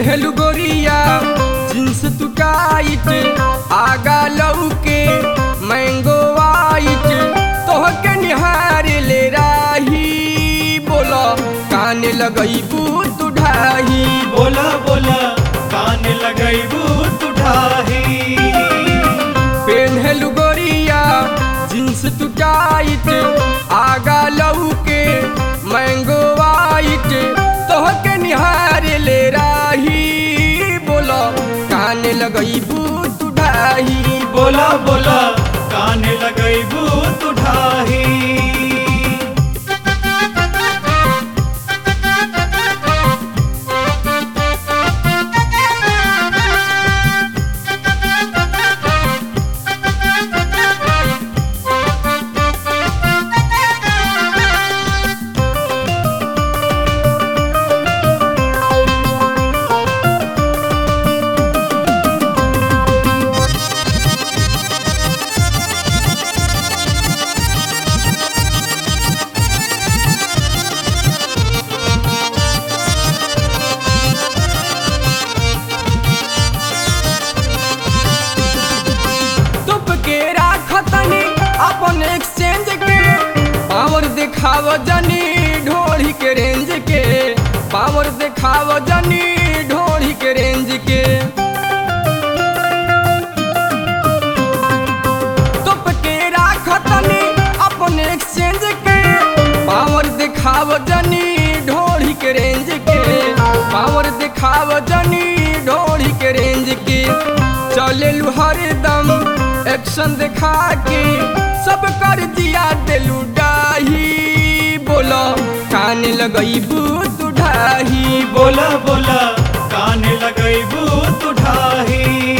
पेन्हलु गोरिया जींस तू टाइट आगा लौके मैंगो वाइट तोहके निहार ले राही बोला कान लगैबू तू ढाही बोला बोला कान लगैबू तू ढाही। पेन्हलु गोरिया जींस तू टाइट आगा लौके मैंगो वाइट तोहके निहार ले राही बोला कान लगैबू तू ढाही बोला बोला कान लगैबू तू ढाही। अपन एक्सचेंज के पावर दिखाव जनी ढोड़ी के रेंज के पावर दिखाव जनी ढोड़ी के रेंज के तुप के राखतनी अपन एक्सचेंज के पावर दिखाव जनी ढोड़ी के रेंज के पावर दिखाव जनी ढोड़ी के रेंज के चलेलू हरदम एक्शन दिखा के सब कर दिया दिलू डाही बोला कान लगैबू तू ढाही बोला बोला कान लगैबू तू ढाही।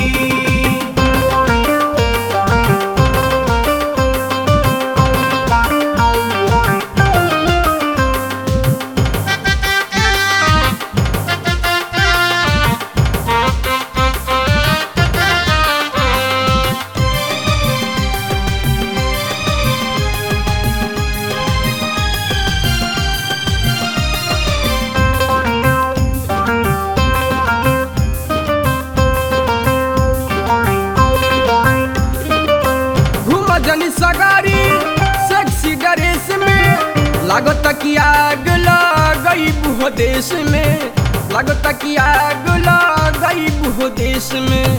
जनी सगारी सेक्सी ड्रेस में लागत कि आग लगैबू हो देश में लागत कि आग लगैबू हो देश में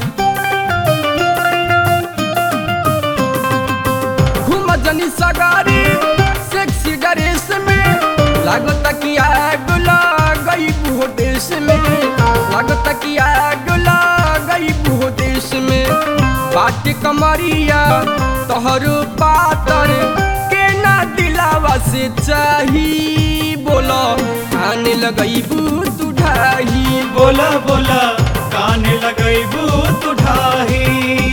घूम जनी सगारी सेक्सी ड्रेस में लागत कि आग लगैबू हो देश में लागत कि आग लगैबू हो देश में बाट कमरिया तोहरो पातर के ना दिलावा से चाही बोला कान लगैबू तू ढाही बोला बोला कान लगैबू तू ढाही।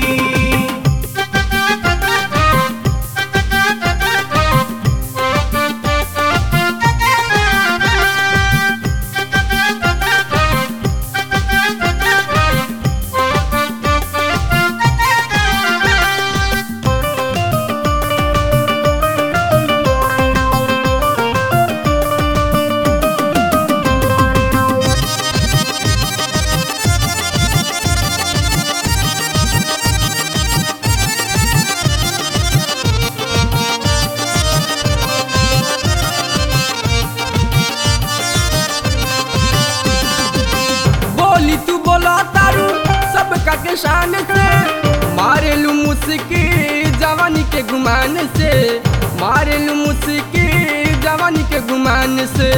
के शान से मारेलू मुस्की जवानी के गुमान से मारेलू मुस्की जवानी के गुमान से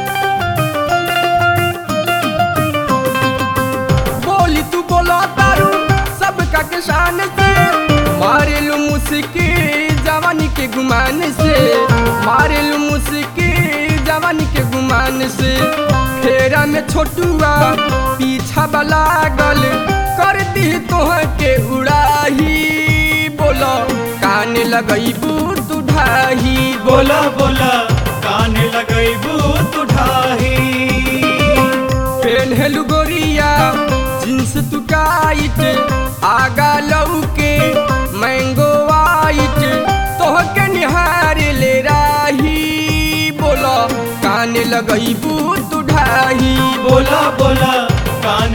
बोली तू बोला तारू सबका के शान से मारेलू मुस्की जवानी के गुमान से मारेलू मुस्की जवानी के गुमान से फेरा में छोटुआ पीछा बला गल कर दी तोहके उड़ाही बोला कान लगैबू तू ढाही बोला बोला कान लगैबू तू ढाही। पेन्हलु गोरिया जींस तू टाइट आगा लौके मैंगो वाइट तोहके निहार ले राही बोला कान लगैबू तू ढाही बोला बोला कान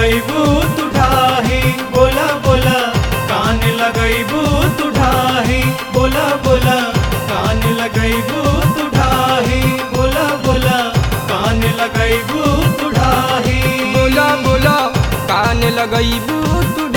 लगैबू तू ढाही बोला बोला कान लगैबू तू ढाही बोला बोला कान लगैबू तू ढाही बोला बोला कान लगैबू तू ढाही बोला बोला कान लगैबू तू